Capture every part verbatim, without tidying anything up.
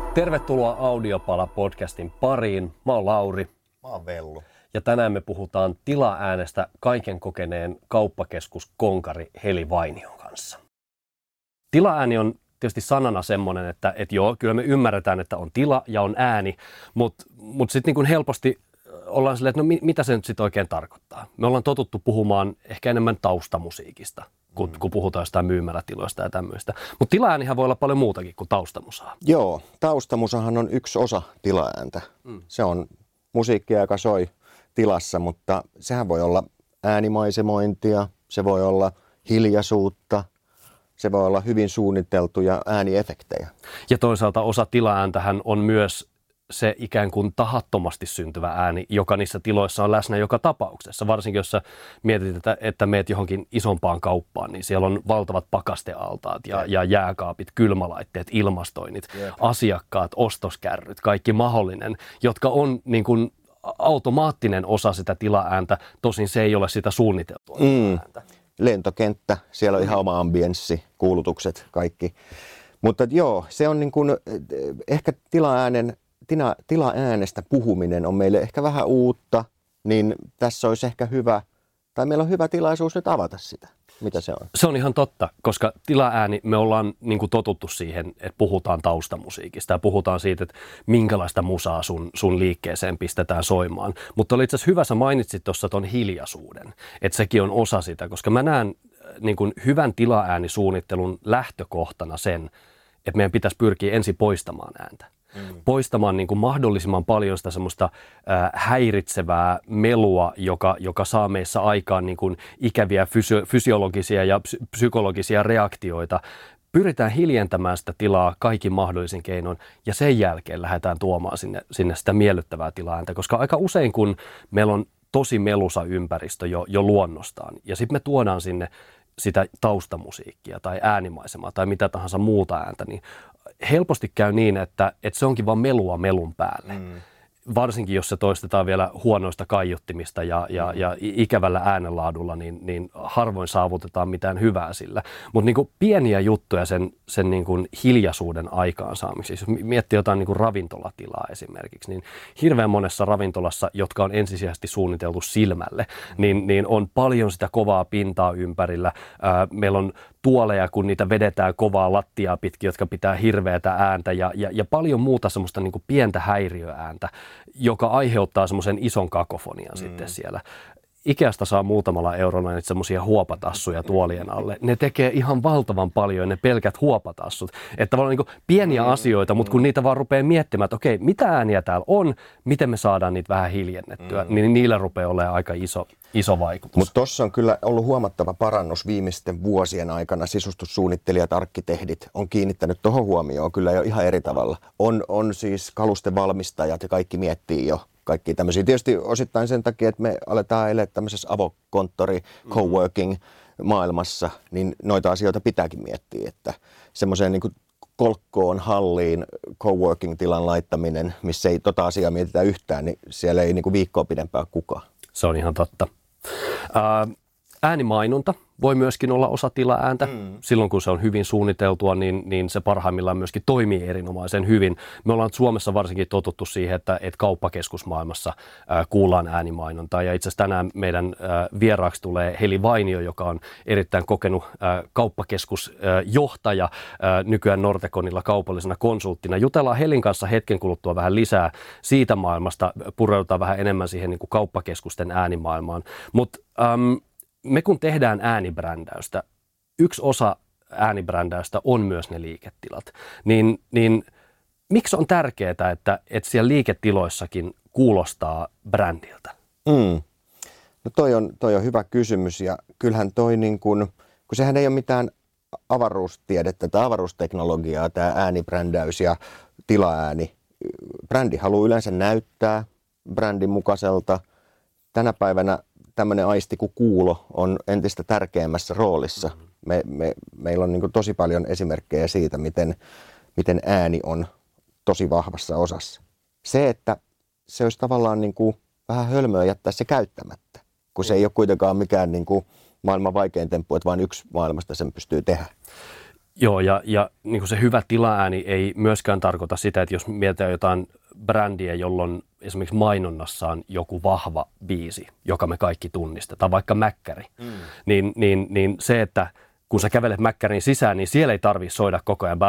Tervetuloa Audiopala-podcastin pariin. Mä oon Lauri. Mä oon Vellu. Ja tänään me puhutaan tilaäänestä kaiken kokeneen kauppakeskuskonkari Heli Vainion kanssa. Tilaääni on tietysti sanana semmoinen, että et joo, kyllä me ymmärretään, että on tila ja on ääni, mutta mut sitten niin helposti ollaan silleen, että no mitä se nyt sitten oikein tarkoittaa. Me ollaan totuttu puhumaan ehkä enemmän taustamusiikista, kun, mm. kun puhutaan jostain myymälätiloista ja tämmöistä. Mutta tilaäänihän voi olla paljon muutakin kuin taustamusaa. Joo, taustamusahan on yksi osa tilaääntä. Mm. Se on musiikkia, joka soi tilassa, mutta sehän voi olla äänimaisemointia, se voi olla hiljaisuutta, se voi olla hyvin suunniteltuja ääniefektejä. Ja toisaalta osa tilaääntähän on myös se ikään kuin tahattomasti syntyvä ääni, joka niissä tiloissa on läsnä joka tapauksessa. Varsinkin jos sä mietit, että, että meet johonkin isompaan kauppaan, niin siellä on valtavat pakastealtaat ja, ja jääkaapit, kylmälaitteet, ilmastoinnit, Jep. asiakkaat, ostoskärryt, kaikki mahdollinen, jotka on niin kuin automaattinen osa sitä tilaääntä, tosin se ei ole sitä suunniteltua mm. ääntä. Lentokenttä, siellä on ihan oma ambienssi, kuulutukset, kaikki. Mutta joo, se on niin kuin, ehkä tilaäänen Tila, tilaäänestä puhuminen on meille ehkä vähän uutta, niin tässä olisi ehkä hyvä, tai meillä on hyvä tilaisuus nyt avata sitä, mitä se on. Se on ihan totta, koska tilaääni, me ollaan niin kuin totuttu siihen, että puhutaan taustamusiikista ja puhutaan siitä, että minkälaista musaa sun, sun liikkeeseen pistetään soimaan. Mutta oli itse asiassa hyvä, sä mainitsit tuossa ton hiljaisuuden, että sekin on osa sitä, koska mä näen niin kuin hyvän tilaäänisuunnittelun lähtökohtana sen, että meidän pitäisi pyrkiä ensin poistamaan ääntä. Mm. Poistamaan niin kuin mahdollisimman paljon sitä semmoista äh, häiritsevää melua, joka, joka saa meissä aikaan niin kuin ikäviä fysio- fysiologisia ja psy- psykologisia reaktioita. Pyritään hiljentämään sitä tilaa kaikin mahdollisin keinoin ja sen jälkeen lähdetään tuomaan sinne, sinne sitä miellyttävää tilaääntä, koska aika usein kun meillä on tosi melusa ympäristö jo, jo luonnostaan ja sitten me tuodaan sinne sitä taustamusiikkia tai äänimaisemaa tai mitä tahansa muuta ääntä, niin helposti käy niin, että, että se onkin vaan melua melun päälle. Mm. Varsinkin, jos se toistetaan vielä huonoista kaiuttimista ja, ja, ja ikävällä äänenlaadulla, niin, niin harvoin saavutetaan mitään hyvää sillä. Mutta niin pieniä juttuja sen, sen niin kuin hiljaisuuden aikaansaamiseksi. Jos miettii jotain niin kuin ravintolatilaa esimerkiksi, niin hirveän monessa ravintolassa, jotka on ensisijaisesti suunniteltu silmälle, niin, niin on paljon sitä kovaa pintaa ympärillä. Ää, meillä on tuoleja, kun niitä vedetään kovaa lattiaa pitkin, jotka pitää hirveätä ääntä ja, ja, ja paljon muuta semmoista niin kuin pientä häiriöääntä, joka aiheuttaa semmoisen ison kakofonian mm. sitten siellä. Ikeasta saa muutamalla eurolla niitä semmoisia huopatassuja tuolien alle. Ne tekee ihan valtavan paljon ne pelkät huopatassut. Että tavallaan niin kuin pieniä mm. asioita, mutta kun niitä vaan rupeaa miettimään, että okei, mitä ääniä täällä on, miten me saadaan niitä vähän hiljennettyä, mm. niin niillä rupeaa olemaan aika iso, iso vaikutus. Mutta tuossa on kyllä ollut huomattava parannus viimeisten vuosien aikana. Sisustussuunnittelijat, arkkitehdit on kiinnittänyt tuohon huomioon kyllä jo ihan eri tavalla. On, on siis kalustevalmistajat ja kaikki miettii jo kaikki tämmöisiä. Tietysti osittain sen takia, että me aletaan elää tämmöisessä avokonttori, coworking maailmassa, niin noita asioita pitääkin miettiä, että semmoiseen niin kuin kolkkoon, halliin, coworking-tilan laittaminen, missä ei tota asiaa mietitä yhtään, niin siellä ei niin kuin viikkoa pidempään kukaan. Se on ihan totta. Ää, äänimainonta voi myöskin olla osa tilaääntä. Mm. Silloin kun se on hyvin suunniteltua, niin, niin se parhaimmillaan myöskin toimii erinomaisen hyvin. Me ollaan Suomessa varsinkin totuttu siihen, että, että kauppakeskusmaailmassa äh, kuullaan äänimainontaa. Ja itse asiassa tänään meidän äh, vieraaksi tulee Heli Vainio, joka on erittäin kokenut äh, kauppakeskusjohtaja äh, nykyään Norteconilla kaupallisena konsulttina. Jutellaan Helin kanssa hetken kuluttua vähän lisää siitä maailmasta. Pureudutaan vähän enemmän siihen niin kuin kauppakeskusten äänimaailmaan. Mutta ähm, me kun tehdään äänibrändäystä, yksi osa äänibrändäystä on myös ne liiketilat, niin, niin miksi on tärkeää, että, että siellä liiketiloissakin kuulostaa brändiltä? Mm. No toi on, toi on hyvä kysymys ja kyllähän toi niin kun, kun sehän ei ole mitään avaruustiedettä tai avaruusteknologiaa, tämä äänibrändäys ja tilaääni. Brändi haluaa yleensä näyttää brändin mukaiselta. Tänä päivänä tämmöinen aisti kuin kuulo on entistä tärkeämmässä roolissa. Me, me, meillä on niin kuin tosi paljon esimerkkejä siitä, miten, miten ääni on tosi vahvassa osassa. Se, että se olisi tavallaan niin kuin vähän hölmöä jättää se käyttämättä, kun se ei ole kuitenkaan mikään niin kuin maailman vaikein temppu, että vain yksi maailmasta sen pystyy tehdä. Joo, ja, ja niin kuin se hyvä tilaääni ei myöskään tarkoita sitä, että jos mietitään jotain brändiä, jolloin esimerkiksi mainonnassa on joku vahva biisi, joka me kaikki tunnistetaan, vaikka Mäkkäri, mm. niin, niin, niin se, että kun sä kävelet Mäkkärin sisään, niin siellä ei tarvitse soida koko ajan,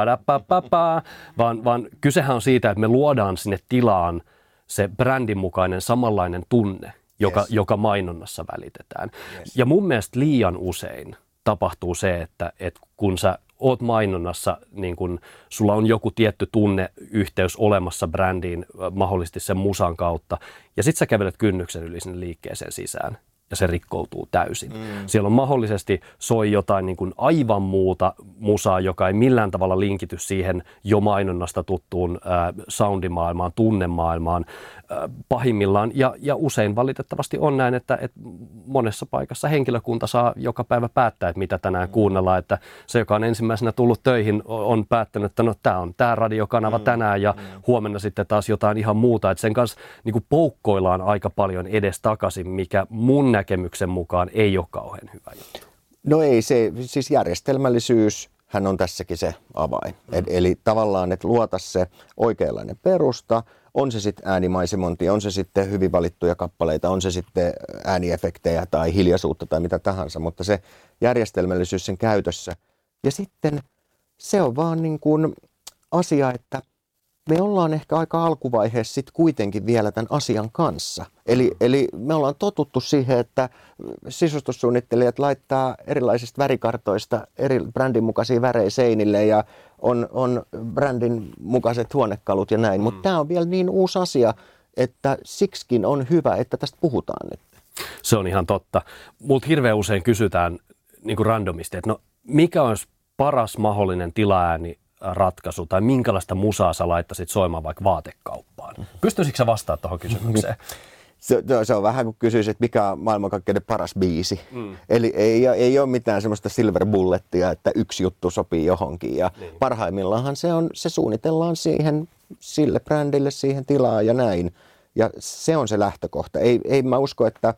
vaan, vaan kysehän on siitä, että me luodaan sinne tilaan se brändin mukainen samanlainen tunne, joka, yes. joka mainonnassa välitetään. Yes. Ja mun mielestä liian usein tapahtuu se, että, että kun sä oot mainonnassa, niin kun sulla on joku tietty tunneyhteys olemassa brändiin, mahdollisesti sen musan kautta, ja sit sä kävelet kynnyksen yli sinne liikkeeseen sisään, ja se rikkoutuu täysin. Mm. Siellä on mahdollisesti soi jotain niin kuin aivan muuta musaa, joka ei millään tavalla linkity siihen jo mainonnasta tuttuun äh, soundimaailmaan, tunnemaailmaan äh, pahimmillaan. Ja, ja usein valitettavasti on näin, että, että monessa paikassa henkilökunta saa joka päivä päättää, että mitä tänään mm. kuunnellaan. Että se, joka on ensimmäisenä tullut töihin, on päättänyt, että no tämä on tämä radiokanava mm. tänään ja mm. huomenna sitten taas jotain ihan muuta. Että sen kanssa niin kuin poukkoillaan aika paljon edestakaisin, mikä mun näkemyksen mukaan ei ole kauhean hyvä juttu. No ei se, siis järjestelmällisyys hän on tässäkin se avain. Mm. Et, eli tavallaan, että luota se oikeanlainen perusta, on se sitten äänimaisemonti, on se sitten hyvin valittuja kappaleita, on se sitten ääniefektejä tai hiljaisuutta tai mitä tahansa, mutta se järjestelmällisyys sen käytössä. Ja sitten se on vaan niin kuin asia, että me ollaan ehkä aika alkuvaiheessa sitten kuitenkin vielä tämän asian kanssa. Eli, eli me ollaan totuttu siihen, että sisustussuunnittelijat laittaa erilaisista värikartoista eri brändin mukaisia värejä seinille ja on, on brändin mukaiset huonekalut ja näin. Mm. Mutta tämä on vielä niin uusi asia, että siksikin on hyvä, että tästä puhutaan nyt. Se on ihan totta. Multa hirveän usein kysytään niin kuin randomisti, että no mikä olisi paras mahdollinen tilaääni ratkaisu tai minkälaista musaa sä laittaisit soimaan vaikka vaatekauppaan? Pystyisikö sä vastaamaan tuohon kysymykseen? Se, se on vähän kuin kysyisit, että mikä on maailmankaikkeuden paras biisi. Mm. Eli ei, ei ole mitään semmoista silver bullettia, että yksi juttu sopii johonkin. Ja niin. Parhaimmillaan se, on, se suunnitellaan siihen, sille brändille, siihen tilaan ja näin. Ja se on se lähtökohta. Ei, ei mä usko, että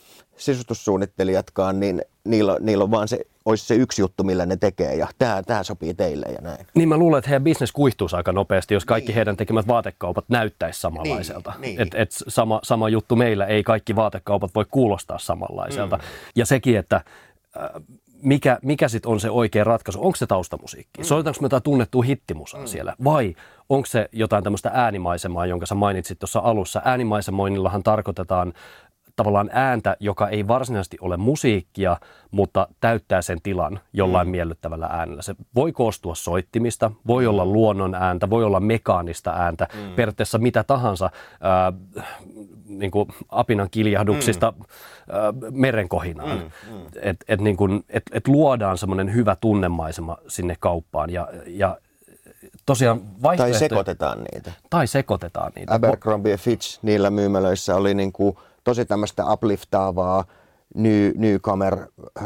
sisustussuunnittelijatkaan, niin niillä, niillä on vaan se, olisi se yksi juttu, millä ne tekee, ja tämä, tämä sopii teille ja näin. Niin mä luulen, että heidän business kuihtuisi aika nopeasti, jos kaikki niin. heidän tekemät vaatekaupat näyttäisi samanlaiselta. Niin, niin. Et, et sama, sama juttu meillä, ei kaikki vaatekaupat voi kuulostaa samanlaiselta. Mm. Ja sekin, että äh, mikä, mikä sitten on se oikea ratkaisu, onko se taustamusiikki? Mm. Soitetaanko me jotain tunnettua hittimusaa mm. siellä, vai onko se jotain tämmöistä äänimaisemaa, jonka sä mainitsit tuossa alussa? Äänimaisemoinnillahan tarkoitetaan tavallaan ääntä, joka ei varsinaisesti ole musiikkia, mutta täyttää sen tilan jollain mm. miellyttävällä äänellä. Se voi koostua soittimista, voi olla luonnon ääntä, voi olla mekaanista ääntä, mm. periaatteessa mitä tahansa, äh, niin kuin apinan kiljahduksista mm. äh, merenkohinaan. Mm. Mm. Että et, niin kuin, et, et luodaan semmoinen hyvä tunnemaisema sinne kauppaan ja, ja tosiaan tai sekoitetaan niitä. Tai sekoitetaan niitä. Abercrombie ja Fitch niillä myymälöissä oli niin kuin tosi tämmöistä upliftaavaa new, newcomer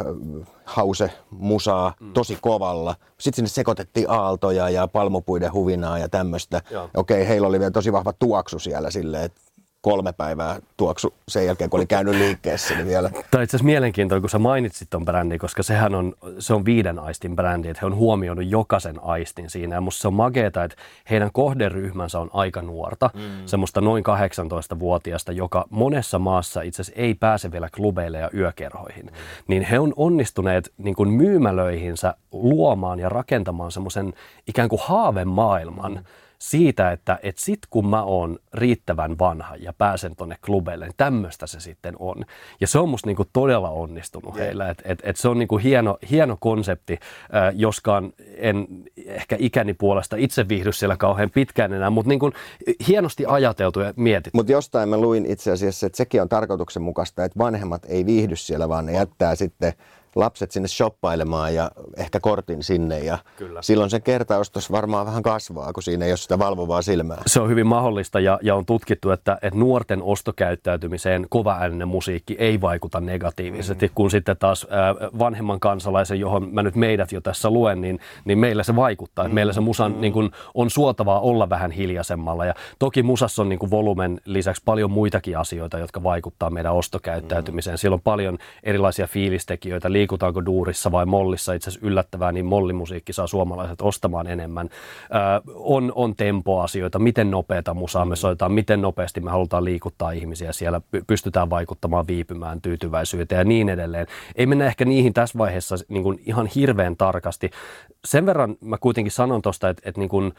house musaa mm. tosi kovalla. Sitten sinne sekoitettiin aaltoja ja palmupuiden huvinaa ja tämmöistä. Okei, heillä oli vielä tosi vahva tuoksu siellä silleen, että kolme päivää tuoksu sen jälkeen, kun oli käynyt liikkeessä. Niin vielä. Tämä on itse asiassa mielenkiintoinen, kun sä mainitsit ton brändin, koska sehän on, se on viiden aistin brändi, että he on huomioinut jokaisen aistin siinä. Ja musta se on makeeta, että heidän kohderyhmänsä on aika nuorta, mm. semmoista noin kahdeksantoistavuotiaasta, joka monessa maassa itse asiassa ei pääse vielä klubeille ja yökerhoihin. Mm. Niin he on onnistuneet niin kuin myymälöihinsä luomaan ja rakentamaan semmoisen ikään kuin haavemaailman, mm. siitä, että et sit kun mä oon riittävän vanha ja pääsen tonne klubeille, niin tämmöistä se sitten on. Ja se on musta niinku todella onnistunut yeah. heillä. Et, et, et se on niinku hieno, hieno konsepti, äh, joskaan en ehkä ikäni puolesta itse viihdy siellä kauhean pitkään enää, mutta niinku hienosti ajateltu ja mietitty. Mutta jostain mä luin itse asiassa, että sekin on tarkoituksenmukaista, että vanhemmat ei viihdy siellä, vaan ne jättää sitten lapset sinne shoppailemaan ja ehkä kortin sinne ja Kyllä. silloin se kertaostos varmaan vähän kasvaa, kun siinä ei ole sitä valvovaa silmää. Se on hyvin mahdollista ja, ja on tutkittu, että, että nuorten ostokäyttäytymiseen kovaääninen musiikki ei vaikuta negatiivisesti, mm-hmm. kun sitten taas äh, vanhemman kansalaisen, johon mä nyt meidät jo tässä luen, niin, niin meillä se vaikuttaa. Mm-hmm. Meillä se musan mm-hmm. niin kun, on suotavaa olla vähän hiljaisemmalla ja toki musassa on niin kun volumen lisäksi paljon muitakin asioita, jotka vaikuttaa meidän ostokäyttäytymiseen. Mm-hmm. Siellä on paljon erilaisia fiilistekijöitä, liikutaanko duurissa vai mollissa. Itse asiassa yllättävää, niin mollimusiikki saa suomalaiset ostamaan enemmän. Ö, on, on tempoasioita, miten nopeata musaa me soitetaan, miten nopeasti me halutaan liikuttaa ihmisiä. Siellä pystytään vaikuttamaan, viipymään, tyytyväisyyteen ja niin edelleen. Ei mennä ehkä niihin tässä vaiheessa niin kuin ihan hirveän tarkasti. Sen verran mä kuitenkin sanon tuosta, että, että niin kuin,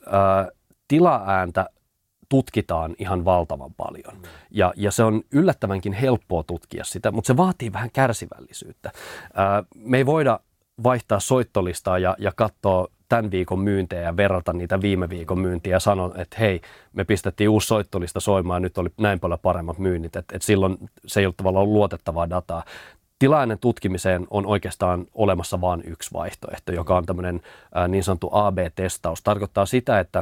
ö, tilaääntä tutkitaan ihan valtavan paljon. Mm. Ja, ja se on yllättävänkin helppoa tutkia sitä, mutta se vaatii vähän kärsivällisyyttä. Ää, me ei voida vaihtaa soittolistaa ja, ja katsoa tämän viikon myyntejä ja verrata niitä viime viikon myyntiä ja sanoa, että hei, me pistettiin uusi soittolista soimaan ja nyt oli näin paljon paremmat myynnit. Että et silloin se ei ole tavallaan luotettavaa dataa. Tilaäänen tutkimiseen on oikeastaan olemassa vain yksi vaihtoehto, joka on tämmöinen ää, niin sanottu A B-testaus. Tarkoittaa sitä, että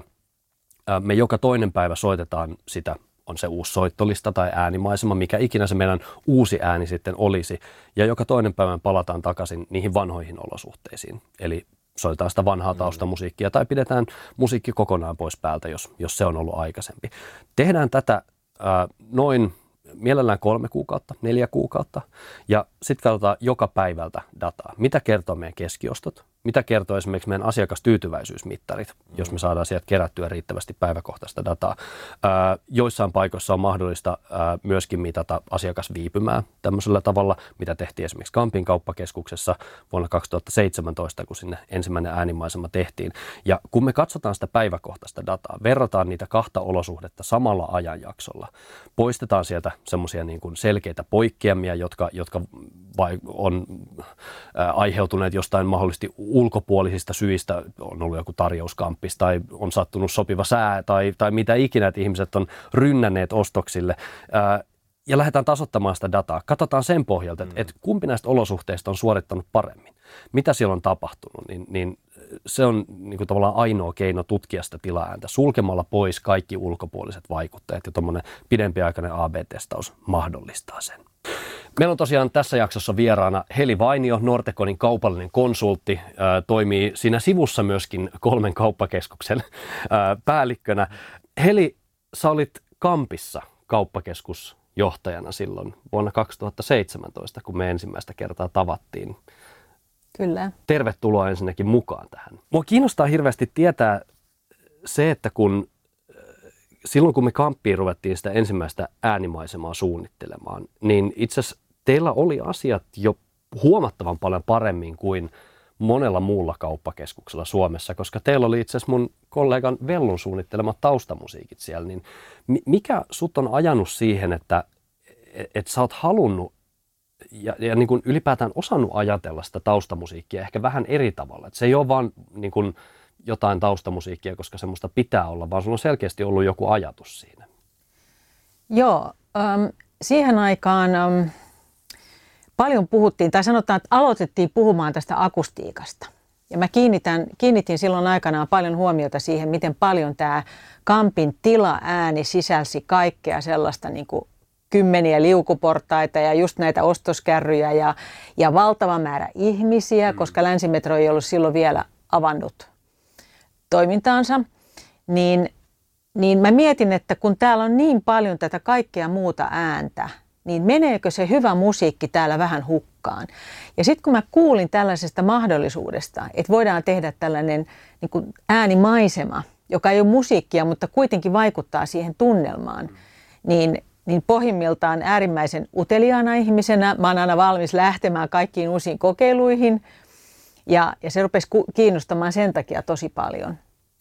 me joka toinen päivä soitetaan sitä, on se uusi soittolista tai äänimaisema, mikä ikinä se meidän uusi ääni sitten olisi. Ja joka toinen päivä palataan takaisin niihin vanhoihin olosuhteisiin. Eli soitetaan sitä vanhaa taustamusiikkia tai pidetään musiikki kokonaan pois päältä, jos, jos se on ollut aikaisempi. Tehdään tätä ää, noin mielellään kolme kuukautta, neljä kuukautta ja sitten katsotaan joka päivältä dataa. Mitä kertoo meidän keskiostot? Mitä kertoo esimerkiksi meidän asiakastyytyväisyysmittarit, jos me saadaan sieltä kerättyä riittävästi päiväkohtaista dataa. Ää, joissain paikoissa on mahdollista ää, myöskin mitata asiakasviipymää tämmöisellä tavalla, mitä tehtiin esimerkiksi Kampin kauppakeskuksessa vuonna kaksituhattaseitsemäntoista, kun sinne ensimmäinen äänimaisema tehtiin. Ja kun me katsotaan sitä päiväkohtaista dataa, verrataan niitä kahta olosuhdetta samalla ajanjaksolla, poistetaan sieltä semmoisia niin kuin selkeitä poikkeamia, jotka, jotka vai, on ää, aiheutuneet jostain mahdollisesti ulkopuolisista syistä, on ollut joku tarjouskamppis tai on sattunut sopiva sää tai, tai mitä ikinä, että ihmiset on rynnänneet ostoksille ää, ja lähdetään tasoittamaan sitä dataa. Katsotaan sen pohjalta, että, että kumpi näistä olosuhteista on suorittanut paremmin. Mitä siellä on tapahtunut, niin, niin se on niin kuin tavallaan ainoa keino tutkia sitä tilaääntä sulkemalla pois kaikki ulkopuoliset vaikuttajat ja tuommoinen pidempiaikainen A B-testaus mahdollistaa sen. Meillä on tosiaan tässä jaksossa vieraana Heli Vainio, Norteconin kaupallinen konsultti, ää, toimii siinä sivussa myöskin kolmen kauppakeskuksen ää, päällikkönä. Heli, sä olit Kampissa kauppakeskusjohtajana silloin vuonna kaksituhattaseitsemäntoista, kun me ensimmäistä kertaa tavattiin. Kyllä. Tervetuloa ensinnäkin mukaan tähän. Mua kiinnostaa hirveästi tietää se, että kun silloin kun me Kamppiin ruvettiin sitä ensimmäistä äänimaisemaa suunnittelemaan, niin itse asiassa teillä oli asiat jo huomattavan paljon paremmin kuin monella muulla kauppakeskuksella Suomessa, koska teillä oli itse asiassa mun kollegan Vellun suunnittelemat taustamusiikit siellä, niin mikä sut on ajanut siihen, että et sä oot halunnut ja, ja niin kuin ylipäätään osannut ajatella sitä taustamusiikkia ehkä vähän eri tavalla, että se ei ole vaan niin kuin jotain taustamusiikkia, koska semmoista pitää olla, vaan sulla on selkeästi ollut joku ajatus siinä. Joo, ähm, siihen aikaan ähm, paljon puhuttiin, tai sanotaan, että aloitettiin puhumaan tästä akustiikasta. Ja mä kiinnitän, kiinnitin silloin aikanaan paljon huomiota siihen, miten paljon tämä Kampin tilaääni sisälsi kaikkea sellaista niin kuin kymmeniä liukuportaita ja just näitä ostoskärryjä ja, ja valtava määrä ihmisiä, mm. koska Länsimetro ei ollut silloin vielä avannut toimintaansa, niin, niin mä mietin, että kun täällä on niin paljon tätä kaikkea muuta ääntä, niin meneekö se hyvä musiikki täällä vähän hukkaan? Ja sitten kun mä kuulin tällaisesta mahdollisuudesta, että voidaan tehdä tällainen niin kuin äänimaisema, joka ei ole musiikkia, mutta kuitenkin vaikuttaa siihen tunnelmaan, niin, niin pohjimmiltaan äärimmäisen uteliaana ihmisenä mä oon aina valmis lähtemään kaikkiin uusiin kokeiluihin, ja, ja se rupesi kiinnostamaan sen takia tosi paljon.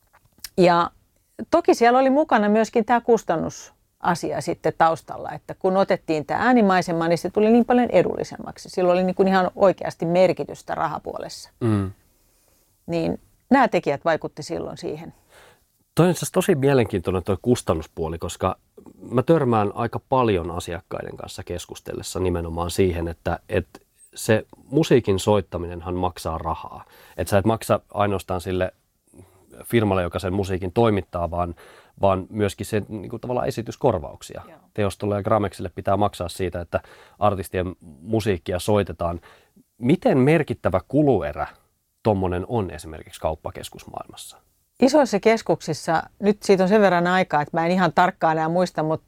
Ja toki siellä oli mukana myöskin tämä kustannusasia sitten taustalla, että kun otettiin tämä äänimaisema, niin se tuli niin paljon edullisemmaksi. Sillä oli niin kuin ihan oikeasti merkitystä rahapuolessa. Mm. Niin nämä tekijät vaikutti silloin siihen. Toi on itse asiassa tosi mielenkiintoinen tuo kustannuspuoli, koska mä törmään aika paljon asiakkaiden kanssa keskustellessa nimenomaan siihen, että, että se musiikin soittaminenhan maksaa rahaa. Että sä et maksa ainoastaan sille firmalle, joka sen musiikin toimittaa, vaan, vaan myöskin se niin kuin tavallaan esityskorvauksia. Joo. Teostolle ja Gramexille pitää maksaa siitä, että artistien musiikkia soitetaan. Miten merkittävä kuluerä tommonen on esimerkiksi kauppakeskusmaailmassa? Isoissa keskuksissa, nyt siitä on sen verran aikaa, että mä en ihan tarkkaan enää muista, mutta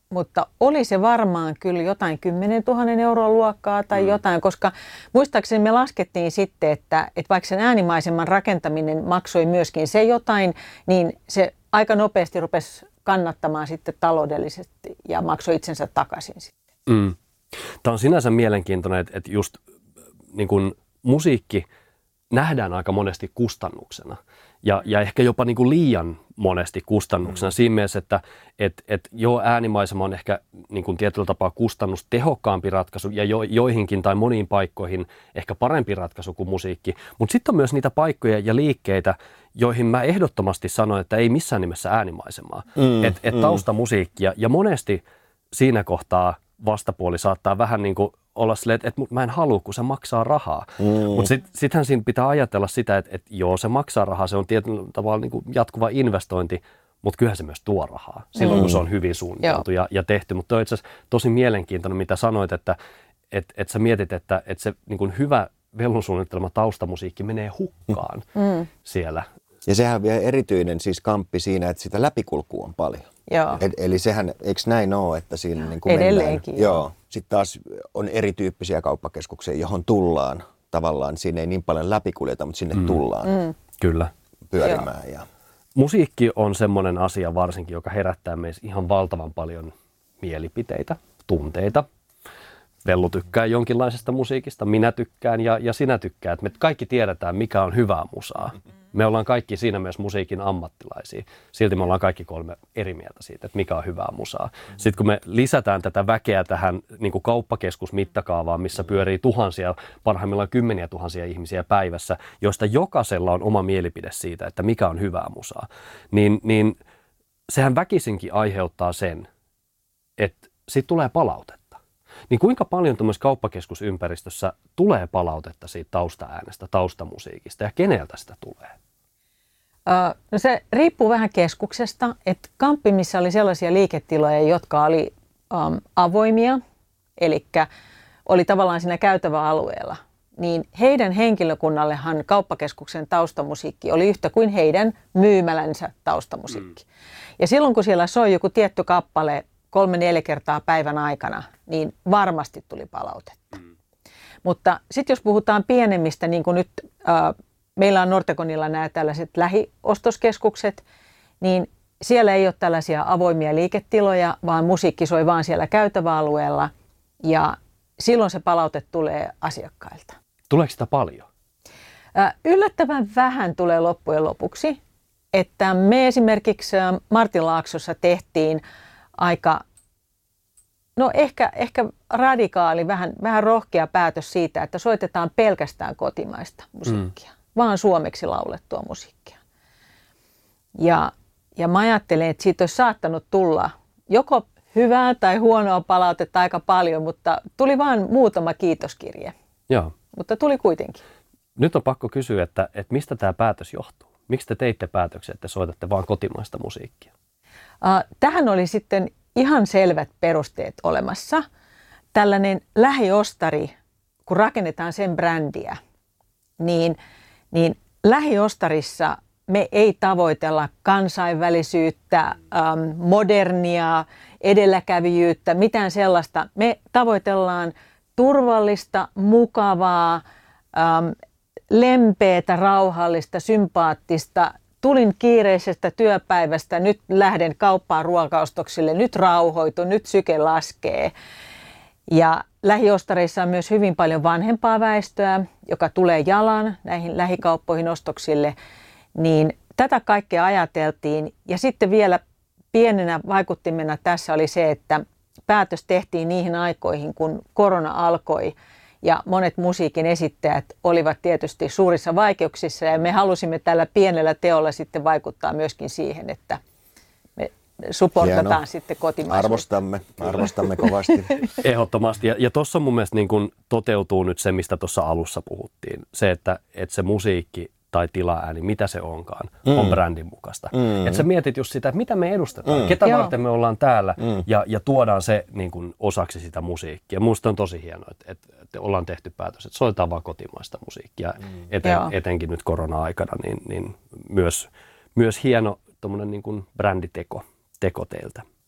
mutta oli se varmaan kyllä jotain kymmenen tuhannen euroa luokkaa tai mm. jotain, koska muistaakseni me laskettiin sitten, että, että vaikka sen äänimaiseman rakentaminen maksoi myöskin se jotain, niin se aika nopeasti rupesi kannattamaan sitten taloudellisesti ja maksoi itsensä takaisin sitten. Mm. Tämä on sinänsä mielenkiintoinen, että, että just niin kuin musiikki nähdään aika monesti kustannuksena ja, ja ehkä jopa niin kuin liian monesti kustannuksena mm. siinä mielessä, että et, et joo, äänimaisema on ehkä niin kuin tietyllä tapaa kustannustehokkaampi ratkaisu ja jo, joihinkin tai moniin paikkoihin ehkä parempi ratkaisu kuin musiikki, mutta sitten on myös niitä paikkoja ja liikkeitä, joihin mä ehdottomasti sanon, että ei missään nimessä äänimaisemaa, mm, että et taustamusiikkia ja monesti siinä kohtaa vastapuoli saattaa vähän niin kuin olla silleen, että, että mä en halua, kun se maksaa rahaa. Mm. Mutta sitten sittenhän siinä pitää ajatella sitä, että, että joo, se maksaa rahaa, se on tietyllä tavalla niin kuin jatkuva investointi, mutta kyllähän se myös tuo rahaa silloin, mm. kun se on hyvin suunniteltu ja, ja tehty. Mutta on itse asiassa tosi mielenkiintoinen, mitä sanoit, että, että, että sä mietit, että, että se niin kuin hyvä velunsuunnittelema taustamusiikki menee hukkaan mm. siellä. Ja sehän on vielä erityinen siis kamppi siinä, että sitä läpikulkua on paljon. Joo. Et, eli sehän, eikö näin ole, että siinä niin kuin edelleenkin. Mennään, joo. Sitten taas on erityyppisiä kauppakeskuksia, johon tullaan tavallaan. Siinä ei niin paljon läpikuljeta, mutta sinne mm. tullaan mm. Kyllä. pyörimään. Ja... Musiikki on semmoinen asia varsinkin, joka herättää meissä ihan valtavan paljon mielipiteitä, tunteita. Vellu tykkää jonkinlaisesta musiikista, minä tykkään ja, ja sinä tykkäät. Me kaikki tiedetään, mikä on hyvää musaa. Me ollaan kaikki siinä myös musiikin ammattilaisia. Silti me ollaan kaikki kolme eri mieltä siitä, että mikä on hyvää musaa. Sitten kun me lisätään tätä väkeä tähän niin kuin kauppakeskusmittakaavaan, missä pyörii tuhansia, parhaimmillaan kymmeniä tuhansia ihmisiä päivässä, joista jokaisella on oma mielipide siitä, että mikä on hyvää musaa, niin, niin sehän väkisinkin aiheuttaa sen, että siitä tulee palautetta. Niin kuinka paljon tuommoisessa kauppakeskusympäristössä tulee palautetta siitä taustaäänestä, taustamusiikista ja keneltä sitä tulee? No se riippuu vähän keskuksesta, että kamppi, missä oli sellaisia liiketiloja, jotka oli um, avoimia, eli oli tavallaan siinä käytäväalueella, niin heidän henkilökunnallehan kauppakeskuksen taustamusiikki oli yhtä kuin heidän myymälänsä taustamusiikki. Mm. Ja silloin kun siellä soi joku tietty kappale kolme, neljä kertaa päivän aikana, niin varmasti tuli palautetta. Mm. Mutta sitten jos puhutaan pienemmistä, niin kuin nyt äh, meillä on Norteconilla nämä tällaiset lähiostoskeskukset, niin siellä ei ole tällaisia avoimia liiketiloja, vaan musiikki soi vaan siellä käytäväalueella ja silloin se palaute tulee asiakkailta. Tuleeko sitä paljon? Äh, yllättävän vähän tulee loppujen lopuksi, että me esimerkiksi äh, Martinlaaksossa tehtiin aika, no ehkä, ehkä radikaali, vähän, vähän rohkea päätös siitä, että soitetaan pelkästään kotimaista musiikkia, mm. vaan suomeksi laulettua musiikkia. Ja, ja mä ajattelen, että siitä olisi saattanut tulla joko hyvää tai huonoa palautetta aika paljon, mutta tuli vain muutama kiitoskirje. Joo. Mutta tuli kuitenkin. Nyt on pakko kysyä, että, että mistä tämä päätös johtuu? Miksi te teitte päätöksen, että soitatte vain kotimaista musiikkia? Tähän oli sitten ihan selvät perusteet olemassa. Tällainen lähiostari, kun rakennetaan sen brändiä, niin, niin lähiostarissa me ei tavoitella kansainvälisyyttä, ähm, modernia, edelläkävijyyttä, mitään sellaista. Me tavoitellaan turvallista, mukavaa, ähm, lempeätä, rauhallista, sympaattista. Tulin kiireisestä työpäivästä, nyt lähden kauppaan ruokaostoksille, nyt rauhoitun, nyt syke laskee. Ja lähiostareissa on myös hyvin paljon vanhempaa väestöä, joka tulee jalan näihin lähikauppoihin ostoksille. Niin tätä kaikkea ajateltiin. Ja sitten vielä pienenä vaikuttimena tässä oli se, että päätös tehtiin niihin aikoihin, kun korona alkoi. Ja monet musiikin esittäjät olivat tietysti suurissa vaikeuksissa ja me halusimme tällä pienellä teolla sitten vaikuttaa myöskin siihen, että me supportataan Hieno. Sitten kotimaisuutta. Arvostamme, arvostamme kovasti. Ehdottomasti. Ja, ja tuossa mun mielestä niin kun toteutuu nyt se, mistä tuossa alussa puhuttiin. Se, että, että se musiikki tai tilaääni, mitä se onkaan, mm. on brändin mukaista. Mm. Että sä mietit just sitä, että mitä me edustetaan, mm. ketä Joo. varten me ollaan täällä mm. ja, ja tuodaan se niin kun osaksi sitä musiikkia. Minusta on tosi hienoa, että, että, että ollaan tehty päätös, että soitetaan vaan kotimaista musiikkia. Mm. Eten, etenkin nyt korona-aikana, niin, niin myös, myös hieno tommonen niin kun bränditeko teko teiltä.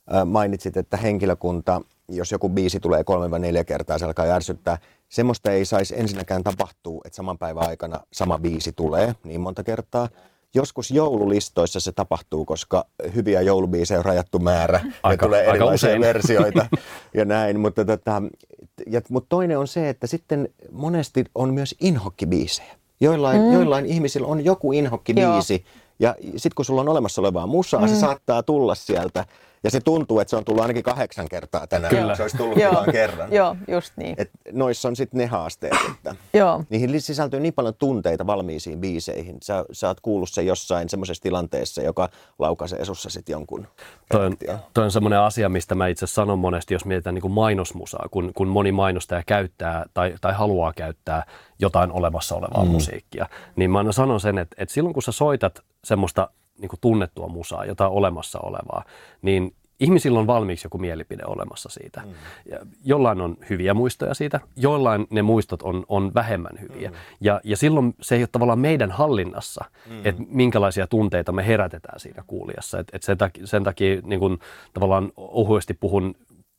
mainitsit, että henkilökunta, jos joku biisi tulee kolme vai neljä kertaa, se alkaa järsyttää. Semmoista ei saisi ensinnäkään tapahtua, että saman päivän aikana sama biisi tulee niin monta kertaa. Joskus joululistoissa se tapahtuu, koska hyviä joulubiisejä on rajattu määrä aika, ja tulee erilaisia usein. versioita ja näin. Mutta, tota, ja, mutta toinen on se, että sitten monesti on myös inhokkibiisejä. Joillain, mm. joillain ihmisillä on joku inhokkibiisi ja sitten kun sulla on olemassa olevaa musaa, mm. se saattaa tulla sieltä. Ja se tuntuu, että se on tullut ainakin kahdeksan kertaa tänään. Kyllä. Se olisi tullut vain kerran. Joo, just niin. Et noissa on sitten ne haasteet, että Joo. niihin sisältyy niin paljon tunteita valmiisiin biiseihin. Sä, sä oot kuullut sen jossain semmoisessa tilanteessa, joka laukaisee sussa sitten jonkun Toi on, reaktion. toi on semmoinen asia, mistä mä itse sanon monesti, jos mietitään niin kuin mainosmusaa, kun, kun moni mainostaja käyttää tai, tai haluaa käyttää jotain olemassa olevaa mm. musiikkia. Niin mä aina sanon sen, että, että silloin kun sä soitat semmoista niin kuin tunnettua musaa, jotain olemassa olevaa, niin ihmisillä on valmiiksi joku mielipide olemassa siitä. Mm. Ja jollain on hyviä muistoja siitä, jollain ne muistot on, on vähemmän hyviä. Mm. Ja, ja silloin se ei ole tavallaan meidän hallinnassa, mm. että minkälaisia tunteita me herätetään siinä kuulijassa. Et, et sen takia, sen takia niin kun, tavallaan ohuesti puhun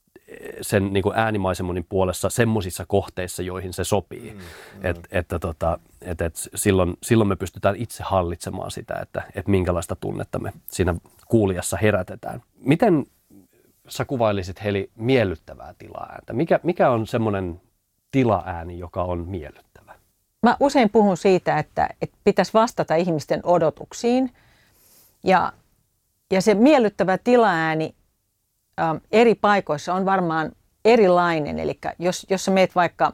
sen niin kuin äänimaisemonin puolessa semmoisissa kohteissa, joihin se sopii. Mm, mm. Et, että tota, et, et silloin, silloin me pystytään itse hallitsemaan sitä, että et minkälaista tunnetta me siinä kuulijassa herätetään. Miten sä kuvailisit, Heli, miellyttävää tilaääntä? Mikä, mikä on semmoinen tilaääni, joka on miellyttävä? Mä usein puhun siitä, että, että pitäisi vastata ihmisten odotuksiin. Ja, ja se miellyttävä tilaääni eri paikoissa on varmaan erilainen, eli jos, jos sä meet vaikka,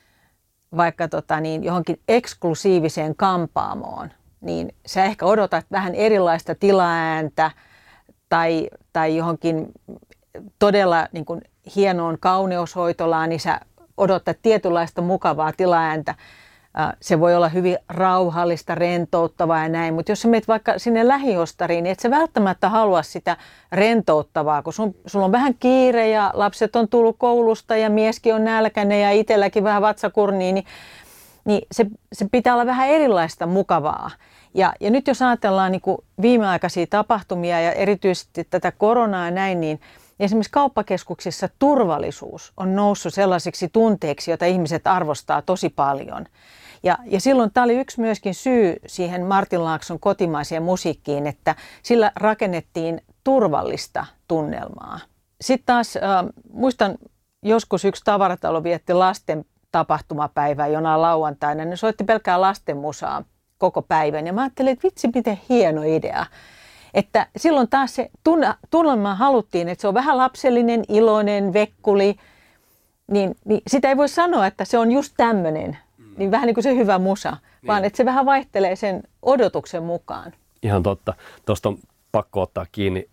vaikka tota niin, johonkin eksklusiiviseen kampaamoon, niin sä ehkä odotat vähän erilaista tilaääntä tai, tai johonkin todella niin kuin hienoon kauneushoitolaan, niin sä odotat tietynlaista mukavaa tilaääntä. Se voi olla hyvin rauhallista, rentouttavaa ja näin, mutta jos sä menet vaikka sinne lähiostariin, niin et sä välttämättä halua sitä rentouttavaa, kun sun, sulla on vähän kiire ja lapset on tullut koulusta ja mieskin on nälkäinen ja itselläkin vähän vatsakurniin, niin, niin se, se pitää olla vähän erilaista mukavaa. Ja, ja nyt jos ajatellaan niin kuin viimeaikaisia tapahtumia ja erityisesti tätä koronaa ja näin, niin esimerkiksi kauppakeskuksissa turvallisuus on noussut sellaisiksi tunteiksi, joita ihmiset arvostaa tosi paljon. Ja, ja silloin tämä oli yksi myöskin syy siihen Martin Laakson kotimaiseen musiikkiin, että sillä rakennettiin turvallista tunnelmaa. Sitten taas äh, muistan joskus yksi tavaratalo vietti lasten tapahtumapäivää jonain lauantaina. Ne soitti pelkkää lastenmusaa koko päivän ja mä ajattelin, että vitsi miten hieno idea. Että silloin taas se tunnelma haluttiin, että se on vähän lapsellinen, iloinen, vekkuli, niin, niin sitä ei voi sanoa, että se on just tämmöinen, niin vähän niin kuin se hyvä musa, niin. Vaan että se vähän vaihtelee sen odotuksen mukaan. Ihan totta. Tuosta on pakko ottaa kiinni.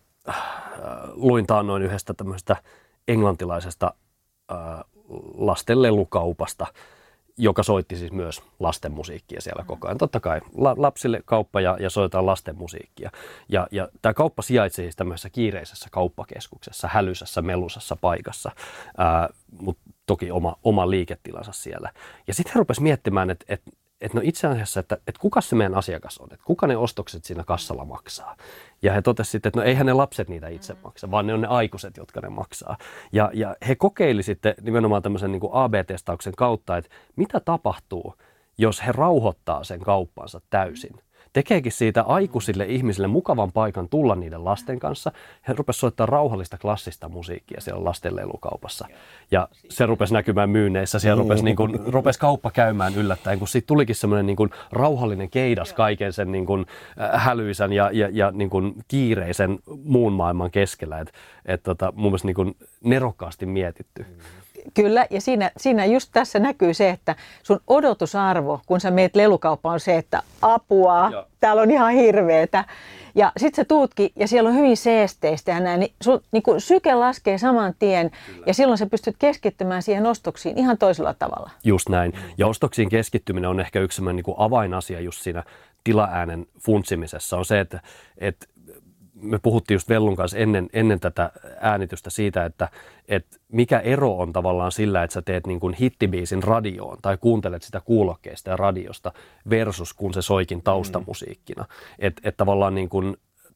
Luin taannoin yhdestä tämmöisestä englantilaisesta äh, lastenlelukaupasta, joka soitti siis myös lasten musiikkia siellä koko ajan. Totta kai la, lapsille kauppa ja, ja soitetaan lasten musiikkia. Ja, ja tämä kauppa sijaitsee siis tämmöisessä kiireisessä kauppakeskuksessa, hälyisessä, melusassa paikassa, mutta toki oma, oma liiketilansa siellä. Ja sitten he rupesivat miettimään, että et, et no itse asiassa, että et kuka se meidän asiakas on, että kuka ne ostokset siinä kassalla maksaa. Ja he totesivat sitten, että no eihän ne lapset niitä itse maksa, vaan ne on ne aikuiset, jotka ne maksaa. Ja, ja he kokeili sitten nimenomaan tämmöisen niin kuin A B-testauksen kautta, että mitä tapahtuu, jos he rauhoittaa sen kauppansa täysin. Tekeekin siitä aikuisille ihmisille mukavan paikan tulla niiden lasten kanssa. He rupesivat soittamaan rauhallista klassista musiikkia siellä lastenlelukaupassa. Ja se rupesi näkymään myynneissä. Siellä rupesi, niin kuin, rupesi kauppa käymään yllättäen, kun siitä tulikin semmoinen niin kuin rauhallinen keidas kaiken sen niin kuin hälyisen ja, ja, ja niin kuin kiireisen muun maailman keskellä. Et, et, tota, mun mielestä niin kuin nerokkaasti mietitty. Kyllä, ja siinä, siinä just tässä näkyy se, että sun odotusarvo, kun sä meet lelukauppaan, on se, että apua, Joo. täällä on ihan hirveetä. Ja sit sä tuutkin, ja siellä on hyvin seesteistä ja näin, niin sun niin kun syke laskee saman tien, Kyllä. ja silloin sä pystyt keskittymään siihen ostoksiin ihan toisella tavalla. Just näin. Ja ostoksiin keskittyminen on ehkä yksi sellainen niin kuin avainasia just siinä tilaäänen funtsimisessa, on se, että, että me puhuttiin just Vellun kanssa ennen, ennen tätä äänitystä siitä, että, että mikä ero on tavallaan sillä, että sä teet niin kuin hittibiisin radioon tai kuuntelet sitä kuulokkeesta ja radiosta versus kun se soikin taustamusiikkina. Että et tavallaan niin kuin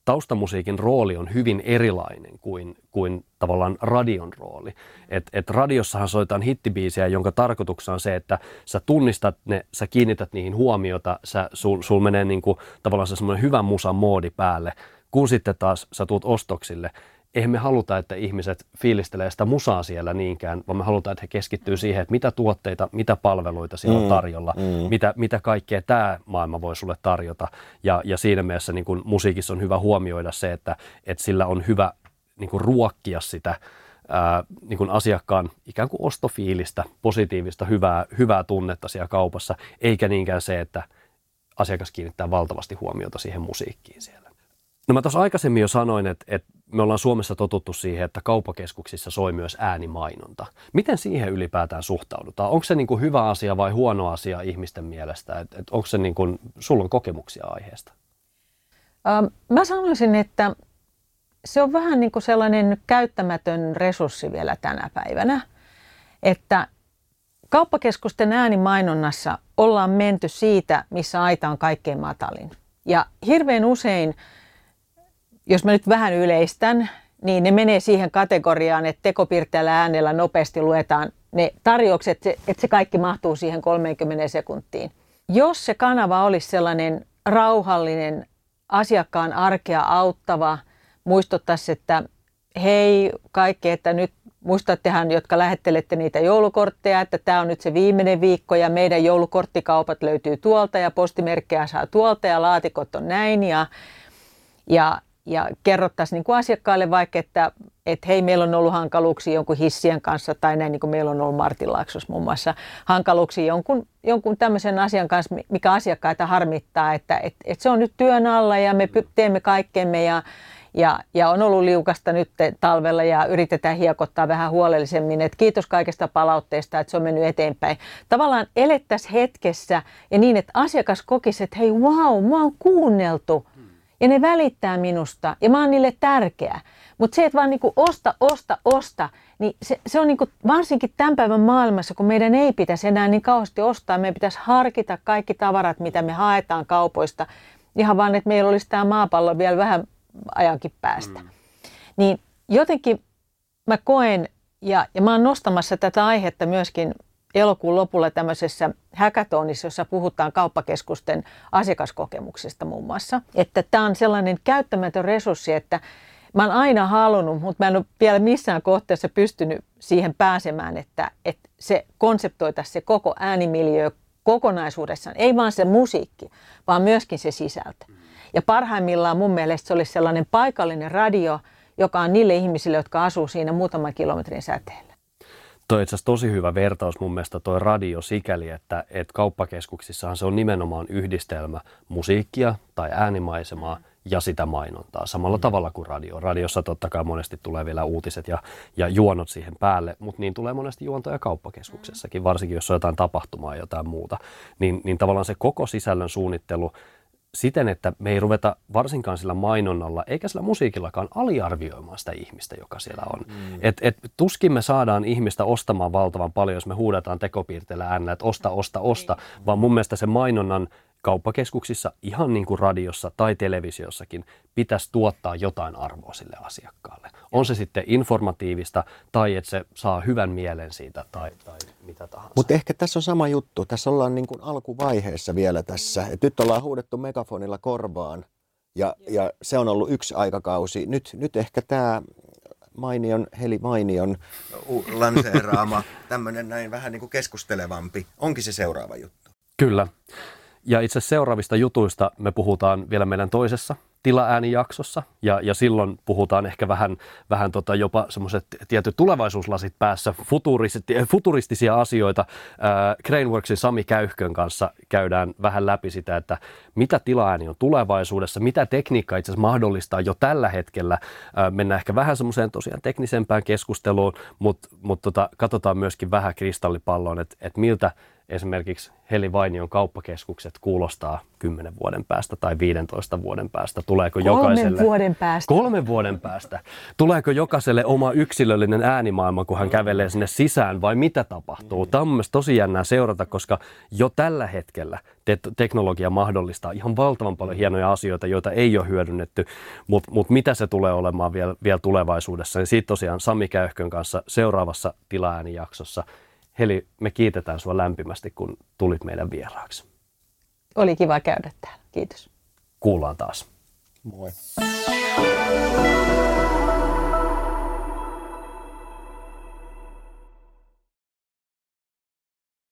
taustamusiikin rooli on hyvin erilainen kuin, kuin tavallaan radion rooli. Et, et radiossahan soitaan hittibiisejä, jonka tarkoituksena on se, että sä tunnistat ne, sä kiinnität niihin huomiota, sä, sul, sul menee niinku, tavallaan se semmoinen hyvä musan moodi päälle, kun sitten taas sä tuut ostoksille. Eihän me haluta, että ihmiset fiilistelee sitä musaa siellä niinkään, vaan me halutaan, että he keskittyy siihen, että mitä tuotteita, mitä palveluita siellä on tarjolla, mm, mm. Mitä, mitä kaikkea tämä maailma voi sulle tarjota. Ja, ja siinä mielessä niin kun musiikissa on hyvä huomioida se, että, että sillä on hyvä niin kun ruokkia sitä ää, niin kun asiakkaan ikään kuin ostofiilistä, positiivista, hyvää, hyvää tunnetta siellä kaupassa, eikä niinkään se, että asiakas kiinnittää valtavasti huomiota siihen musiikkiin siellä. No mä tuossa aikaisemmin jo sanoin, että, että me ollaan Suomessa totuttu siihen, että kauppakeskuksissa soi myös äänimainonta. Miten siihen ylipäätään suhtaudutaan? Onko se niin kuin hyvä asia vai huono asia ihmisten mielestä? Et, et onko se niin kuin, sulla on kokemuksia aiheesta? Ähm, mä sanoisin, että se on vähän niin kuin sellainen käyttämätön resurssi vielä tänä päivänä, että kauppakeskusten äänimainonnassa ollaan menty siitä, missä aita on kaikkein matalin. Ja hirveän usein, jos mä nyt vähän yleistän, niin ne menee siihen kategoriaan, että tekopirteällä äänellä nopeasti luetaan ne tarjoukset, että se kaikki mahtuu siihen kolmeenkymmeneen sekuntiin. Jos se kanava olisi sellainen rauhallinen, asiakkaan arkea auttava, muistuttaisi, että hei kaikki, että nyt muistattehan, jotka lähettelette niitä joulukortteja, että tämä on nyt se viimeinen viikko ja meidän joulukorttikaupat löytyy tuolta ja postimerkkejä saa tuolta ja laatikot on näin ja, ja, ja kerrottaisiin niin kuin asiakkaille vaikka, että, että hei meillä on ollut hankaluuksia jonkun hissien kanssa tai näin niin kuin meillä on ollut Martinlaaksossa muun muassa hankaluuksia jonkun, jonkun tämmöisen asian kanssa, mikä asiakkaita harmittaa, että, että, että se on nyt työn alla ja me teemme kaikkemme ja Ja, ja on ollut liukasta nyt talvella ja yritetään hiekottaa vähän huolellisemmin. Et kiitos kaikesta palautteesta, että se on mennyt eteenpäin. Tavallaan elettäisiin hetkessä ja niin, että asiakas kokisi, että hei wow, mua on kuunneltu. Ja ne välittää minusta ja mä oon niille tärkeä. Mutta se, että vaan niinku osta, osta, osta, niin se, se on niinku, varsinkin tämän päivän maailmassa, kun meidän ei pitäisi enää niin kauheasti ostaa. Meidän pitäisi harkita kaikki tavarat, mitä me haetaan kaupoista. Ihan vaan, että meillä olisi tämä maapallo vielä vähän ajankin päästä. Mm. Niin jotenkin mä koen, ja, ja mä oon nostamassa tätä aihetta myöskin elokuun lopulla tämmöisessä hackathonissa, jossa puhutaan kauppakeskusten asiakaskokemuksista muun muassa. Että tämä on sellainen käyttämätön resurssi, että mä oon aina halunnut, mutta mä en ole vielä missään kohteessa pystynyt siihen pääsemään, että, että se konseptoitaisiin se koko äänimiljöö kokonaisuudessaan. Ei vaan se musiikki, vaan myöskin se sisältö. Ja parhaimmillaan mun mielestä se olisi sellainen paikallinen radio, joka on niille ihmisille, jotka asuu siinä muutaman kilometrin säteellä. Toi itse asiassa tosi hyvä vertaus mun mielestä toi radio sikäli, että, että kauppakeskuksissahan se on nimenomaan yhdistelmä musiikkia tai äänimaisemaa ja sitä mainontaa samalla tavalla kuin radio. Radiossa totta kai monesti tulee vielä uutiset ja, ja juonot siihen päälle, mutta niin tulee monesti juontoja kauppakeskuksessakin, varsinkin jos on jotain tapahtumaa ja jotain muuta. Niin, niin tavallaan se koko sisällön suunnittelu siten, että me ei ruveta varsinkaan sillä mainonnalla eikä sillä musiikillakaan aliarvioimaan sitä ihmistä, joka siellä on. Mm. Et, et, tuskin me saadaan ihmistä ostamaan valtavan paljon, jos me huudataan tekopiirteellä äänellä, että osta, osta, osta, mm. vaan mun mielestä se mainonnan kauppakeskuksissa, ihan niin kuin radiossa tai televisiossakin, pitäisi tuottaa jotain arvoa sille asiakkaalle. On se sitten informatiivista tai että se saa hyvän mielen siitä tai, tai mitä tahansa. Mutta ehkä tässä on sama juttu. Tässä ollaan niin kuin alkuvaiheessa vielä tässä. Et nyt ollaan huudettu megafonilla korvaan ja, ja se on ollut yksi aikakausi. Nyt, nyt ehkä tämä Mainion, Heli Mainion lanseeraama, tämmöinen näin vähän niin kuin keskustelevampi, onkin se seuraava juttu. Kyllä. Ja itse asiassa seuraavista jutuista me puhutaan vielä meidän toisessa tilaäänijaksossa ja, ja silloin puhutaan ehkä vähän, vähän tota jopa semmoiset tietyt tulevaisuuslasit päässä, futuristisia asioita. Äh, Craneworksin Sami Käyhkön kanssa käydään vähän läpi sitä, että mitä tilaääni on tulevaisuudessa, mitä tekniikka itse asiassa mahdollistaa jo tällä hetkellä. Äh, mennään ehkä vähän semmoiseen tosiaan teknisempään keskusteluun, mutta mut tota, katsotaan myöskin vähän kristallipalloon, että et miltä esimerkiksi Heli Vainion kauppakeskukset kuulostaa kymmenen vuoden päästä tai viidentoista vuoden päästä tuleeko Kolmen jokaiselle... vuoden päästä. Kolmen vuoden päästä. Tuleeko jokaiselle oma yksilöllinen äänimaailma, kun hän kävelee sinne sisään, vai mitä tapahtuu? Tämä on mielestäni tosi jännää seurata, koska jo tällä hetkellä te- teknologia mahdollistaa ihan valtavan paljon hienoja asioita, joita ei ole hyödynnetty, mutta mut mitä se tulee olemaan vielä, vielä tulevaisuudessa, niin siitä tosiaan Sami Käyhkön kanssa seuraavassa Tilaääni-jaksossa. Heli, me kiitetään sinua lämpimästi, kun tulit meidän vieraaksi. Oli kiva käydä täällä. Kiitos. Kuullaan taas. Moi.